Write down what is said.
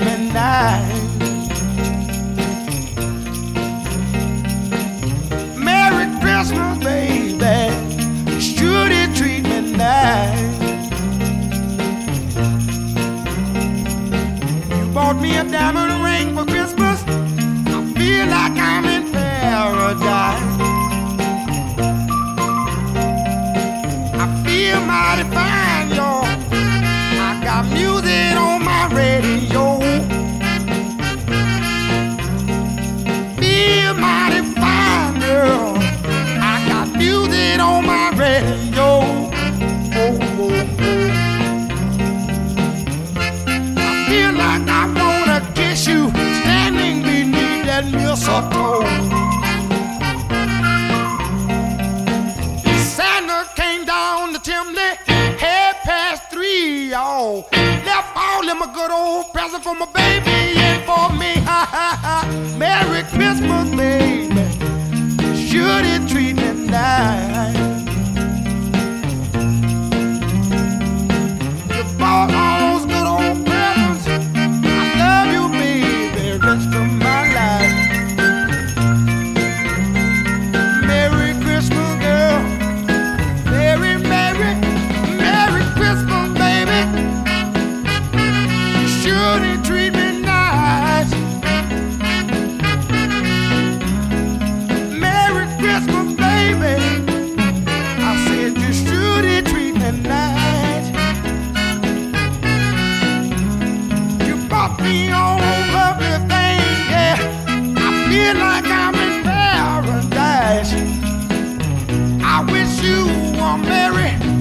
me nice. Merry Christmas, baby. Sure did treat me nice. You bought me a diamond ring for Christmas. I feel like I'm in paradise. I feel mighty fine, y'all. I got music on my radio. Feel mighty fine, girl. I got music on my radio. Oh, oh, oh. I feel like I wanna kiss you standing beneath that mistletoe. Santa came down the chimney, 3:30, y'all. Left all them a good old present for my baby and for me. Ha ha ha. Merry Christmas, baby. Sure did treat me nice. You bought all those good old presents. I love you, baby, rest of my life. Merry Christmas, girl. Merry, Merry, Merry Christmas, baby. You sure did treat me nice. Merry Christmas, baby. I said you sure did treat me nice. You bought me all everything, yeah. I feel like I'm in paradise. I wish you a merry